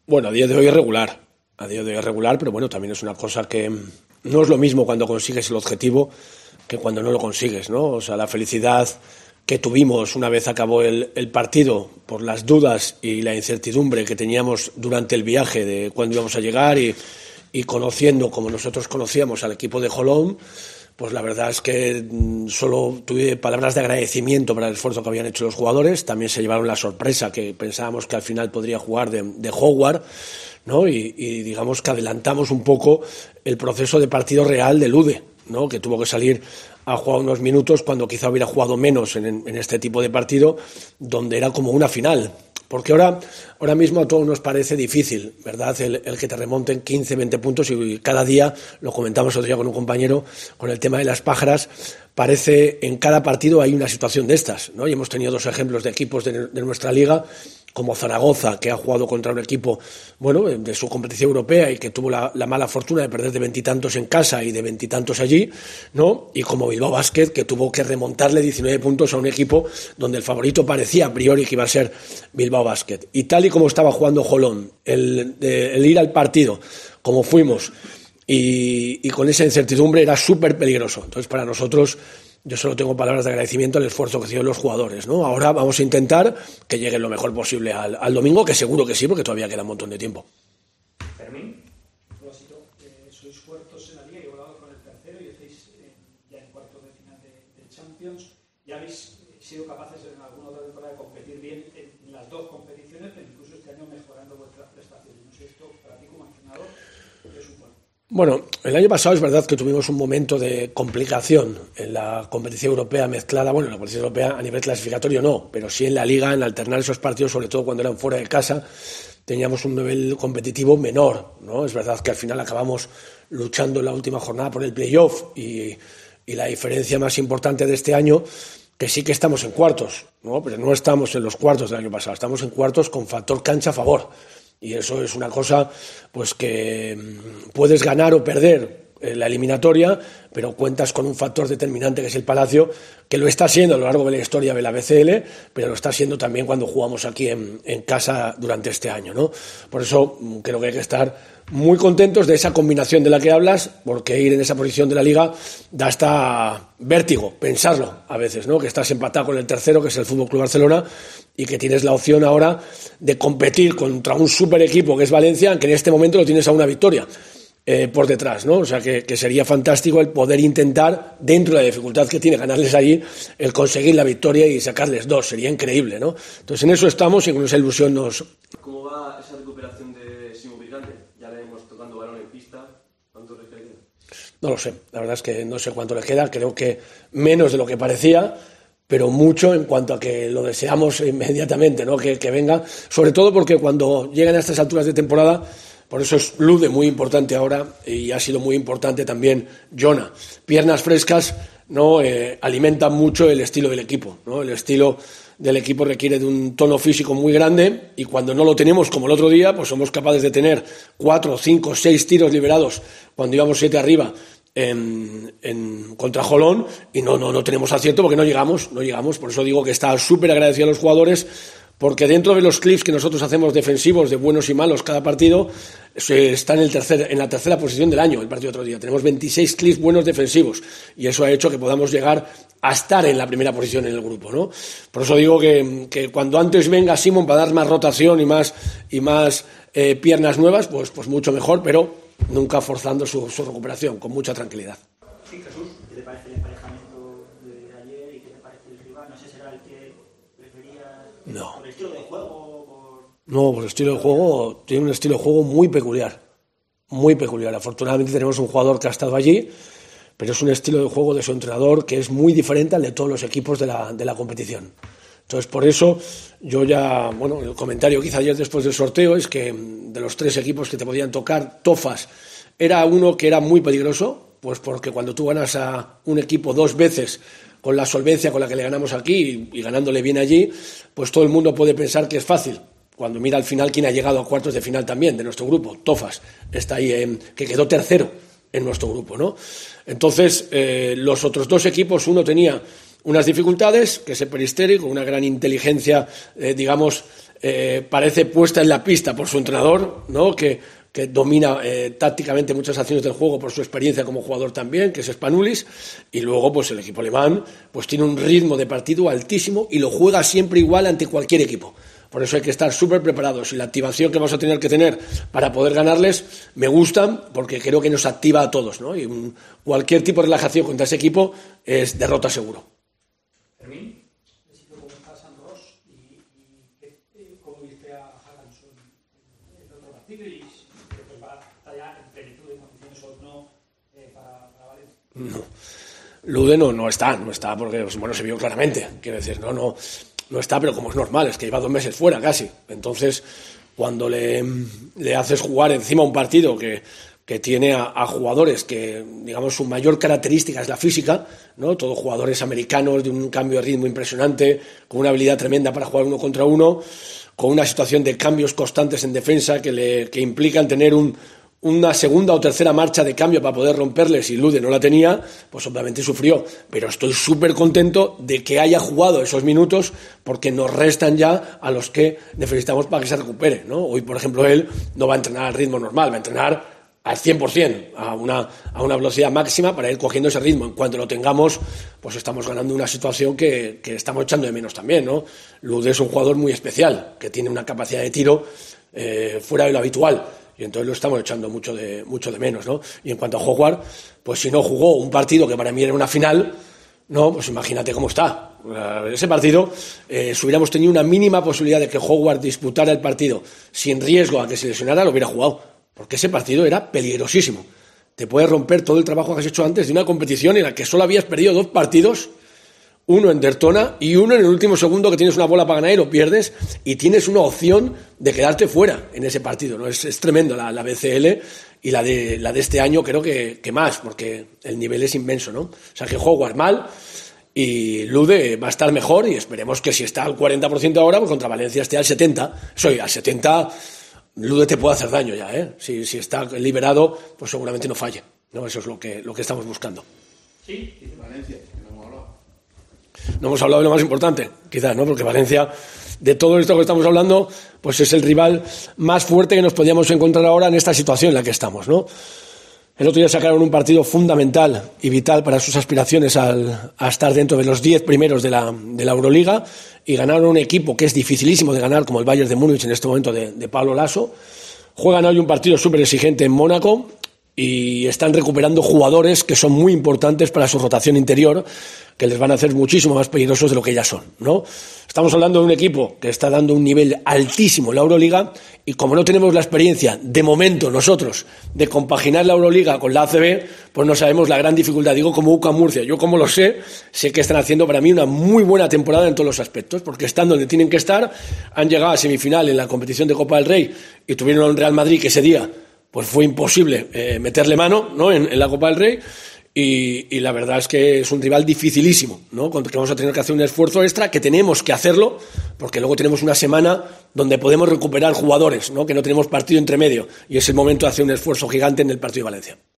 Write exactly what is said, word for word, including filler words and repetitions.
Bueno, a día de hoy es regular, a día de hoy es regular, pero bueno, también es una cosa que no es lo mismo cuando consigues el objetivo que cuando no lo consigues, ¿no? O sea, la felicidad que tuvimos una vez acabó el, el partido por las dudas y la incertidumbre que teníamos durante el viaje de cuándo íbamos a llegar y, y conociendo como nosotros conocíamos al equipo de Jolón, pues la verdad es que solo tuve palabras de agradecimiento para el esfuerzo que habían hecho los jugadores. También se llevaron la sorpresa que pensábamos que al final podría jugar de, de Howard, ¿no? Y, y digamos que adelantamos un poco el proceso de partido real de Lude, ¿no? Que tuvo que salir a jugar unos minutos cuando quizá hubiera jugado menos en, en este tipo de partido, donde era como una final. Porque ahora, ahora mismo a todos nos parece difícil, ¿verdad?, el, el que te remonten quince, veinte puntos, y cada día, lo comentamos otro día con un compañero, con el tema de las pájaras, parece en cada partido hay una situación de estas, ¿no? Y hemos tenido dos ejemplos de equipos de, de nuestra liga, como Zaragoza, que ha jugado contra un equipo, bueno, de su competición europea y que tuvo la, la mala fortuna de perder de veintitantos en casa y de veintitantos allí, ¿no? Y como Bilbao Basket, que tuvo que remontarle diecinueve puntos a un equipo donde el favorito parecía a priori que iba a ser Bilbao Basket. Y tal y como estaba jugando Jolón, el, el ir al partido, como fuimos, y, y con esa incertidumbre, era súper peligroso. Entonces, para nosotros, yo solo tengo palabras de agradecimiento al esfuerzo que hicieron los jugadores, ¿no? Ahora vamos a intentar que lleguen lo mejor posible al, al domingo, que seguro que sí, porque todavía queda un montón de tiempo. Fermín, propósito, eh, sois cuartos en la liga, igualados con el tercero, y estáis eh, ya en cuartos de final de, de Champions. Ya habéis sido capaces en alguna otra temporada de competir bien en las dos competiciones, pero incluso este año mejorando vuestras prestaciones. No sé, esto para ti como entrenador, ¿qué supone? Bueno, el año pasado es verdad que tuvimos un momento de complicación en la competición europea mezclada, bueno, en la competición europea a nivel clasificatorio no, pero sí en la liga, en alternar esos partidos, sobre todo cuando eran fuera de casa, teníamos un nivel competitivo menor, ¿no? Es verdad que al final acabamos luchando en la última jornada por el playoff y, y la diferencia más importante de este año, que sí que estamos en cuartos, ¿no? Pero no estamos en los cuartos del año pasado, estamos en cuartos con factor cancha a favor. Y eso es una cosa, pues, que puedes ganar o perder la eliminatoria, pero cuentas con un factor determinante que es el Palacio, que lo está siendo a lo largo de la historia de la B C L, pero lo está siendo también cuando jugamos aquí en, en casa durante este año, ¿no? Por eso creo que hay que estar muy contentos de esa combinación de la que hablas, porque ir en esa posición de la Liga da hasta vértigo pensarlo a veces, ¿no? Que estás empatado con el tercero, que es el F C Barcelona, y que tienes la opción ahora de competir contra un super equipo que es Valencia, que en este momento lo tienes a una victoria eh, por detrás, ¿no? O sea que, que sería fantástico el poder intentar, dentro de la dificultad que tiene ganarles allí, el conseguir la victoria y sacarles dos, sería increíble, ¿no? Entonces en eso estamos y con esa ilusión nos... ¿Cómo va esa recuperación de Simo Brigante? Ya le hemos tocando balón en pista, ¿cuánto le queda? No lo sé, la verdad es que no sé cuánto le queda, creo que menos de lo que parecía, pero mucho en cuanto a que lo deseamos inmediatamente, ¿no? Que, que venga, sobre todo porque cuando llegan a estas alturas de temporada, por eso es Lude muy importante ahora y ha sido muy importante también Jona. Piernas frescas, ¿no? Eh, alimentan mucho el estilo del equipo, ¿no? El estilo del equipo requiere de un tono físico muy grande y cuando no lo tenemos, como el otro día, pues somos capaces de tener cuatro, cinco, seis tiros liberados cuando íbamos siete arriba en, en contra Jolón y no, no, no tenemos acierto porque no llegamos, no llegamos. Por eso digo que está súper agradecido a los jugadores, porque dentro de los clips que nosotros hacemos defensivos de buenos y malos cada partido, está en, el tercer, en la tercera posición del año el partido de otro día. Tenemos veintiséis clips buenos defensivos y eso ha hecho que podamos llegar a estar en la primera posición en el grupo, ¿no? Por eso digo que, que cuando antes venga Simon para dar más rotación y más, y más eh, piernas nuevas, pues, pues mucho mejor, pero nunca forzando su, su recuperación, con mucha tranquilidad. Sí, Jesús, ¿qué te parece el emparejamiento de ayer y qué te parece el rival? No sé, ¿será el que preferías no. por el estilo de juego? Por... No, por el estilo de juego, tiene un estilo de juego muy peculiar, muy peculiar. Afortunadamente tenemos un jugador que ha estado allí, pero es un estilo de juego de su entrenador que es muy diferente al de todos los equipos de la, de la competición. Entonces, por eso, yo ya, bueno, el comentario que hice ayer después del sorteo es que de los tres equipos que te podían tocar, Tofas era uno que era muy peligroso, pues porque cuando tú ganas a un equipo dos veces con la solvencia con la que le ganamos aquí y, y ganándole bien allí, pues todo el mundo puede pensar que es fácil. Cuando mira al final quién ha llegado a cuartos de final también de nuestro grupo, Tofas, está ahí, eh, que quedó tercero en nuestro grupo, ¿no? Entonces, eh, los otros dos equipos, uno tenía unas dificultades, que es el Peristeri, con una gran inteligencia, eh, digamos, eh, parece puesta en la pista por su entrenador, ¿no? que, que domina eh, tácticamente muchas acciones del juego por su experiencia como jugador también, que es Spanulis, y luego pues el equipo alemán pues tiene un ritmo de partido altísimo y lo juega siempre igual ante cualquier equipo. Por eso hay que estar súper preparados, y la activación que vamos a tener que tener para poder ganarles me gusta, porque creo que nos activa a todos, ¿no? Y un, cualquier tipo de relajación contra ese equipo es derrota seguro. Fermín, necesito cómo está San Ross y, y cómo viste a Haganson en el otro partido, y si pues va a estar ya en plenitud de condiciones o no eh, para, para Valencia. No, Lude no, no está, no está porque bueno, se vio claramente, quiero decir, no, no. No está, pero como es normal, es que lleva dos meses fuera casi. Entonces, cuando le, le haces jugar encima un partido que, que tiene a, a jugadores que, digamos, su mayor característica es la física, ¿no? Todos jugadores americanos de un cambio de ritmo impresionante, con una habilidad tremenda para jugar uno contra uno, con una situación de cambios constantes en defensa que, le, que implican tener un, una segunda o tercera marcha de cambio para poder romperles, y Lude no la tenía, pues obviamente sufrió. Pero estoy súper contento de que haya jugado esos minutos, porque nos restan ya a los que necesitamos para que se recupere, ¿no? Hoy, por ejemplo, él no va a entrenar al ritmo normal, va a entrenar al cien por ciento, a una, a una velocidad máxima para ir cogiendo ese ritmo. En cuanto lo tengamos, pues estamos ganando una situación que, que estamos echando de menos también, ¿no? Lude es un jugador muy especial, que tiene una capacidad de tiro eh, fuera de lo habitual, y entonces lo estamos echando mucho de, mucho de menos, ¿no? Y en cuanto a Howard, pues si no jugó un partido que para mí era una final, no, pues imagínate cómo está. Ese partido, eh, si hubiéramos tenido una mínima posibilidad de que Howard disputara el partido sin riesgo a que se lesionara, lo hubiera jugado, porque ese partido era peligrosísimo. Te puede romper todo el trabajo que has hecho antes de una competición en la que solo habías perdido dos partidos, uno en Daytona y uno en el último segundo, que tienes una bola para ganar y lo pierdes, y tienes una opción de quedarte fuera en ese partido, ¿no? Es, es tremendo la, la B C L, y la de, la de este año creo que, que más, porque el nivel es inmenso, ¿no? O sea que Howard mal, y Lude va a estar mejor, y esperemos que si está al cuarenta por ciento ahora, pues contra Valencia esté al setenta por ciento. Soy al setenta por ciento, Lude te puede hacer daño ya, ¿eh? Si, si está liberado, pues seguramente no falle, ¿no? Eso es lo que, lo que estamos buscando. Sí, dice Valencia, que no hemos hablado. No hemos hablado de lo más importante, quizás, ¿no? Porque Valencia, de todo esto que estamos hablando, pues es el rival más fuerte que nos podíamos encontrar ahora en esta situación en la que estamos, ¿no? El otro día sacaron un partido fundamental y vital para sus aspiraciones al, a estar dentro de los diez primeros de la, de la Euroliga, y ganaron un equipo que es dificilísimo de ganar, como el Bayern de Múnich en este momento de, de Pablo Lasso. Juegan hoy un partido súper exigente en Mónaco, y están recuperando jugadores que son muy importantes para su rotación interior, que les van a hacer muchísimo más peligrosos de lo que ya son, ¿no? Estamos hablando de un equipo que está dando un nivel altísimo en la Euroliga, y como no tenemos la experiencia, de momento nosotros, de compaginar la Euroliga con la A C B, pues no sabemos la gran dificultad. Digo como U C A M Murcia, yo como lo sé, sé que están haciendo para mí una muy buena temporada en todos los aspectos, porque están donde tienen que estar, han llegado a semifinal en la competición de Copa del Rey, y tuvieron un Real Madrid que ese día pues fue imposible eh, meterle mano, ¿no? en, en la Copa del Rey, y, y la verdad es que es un rival dificilísimo, ¿no? Contra que vamos a tener que hacer un esfuerzo extra, que tenemos que hacerlo, porque luego tenemos una semana donde podemos recuperar jugadores, ¿no? Que no tenemos partido entre medio, y es el momento de hacer un esfuerzo gigante en el partido de Valencia.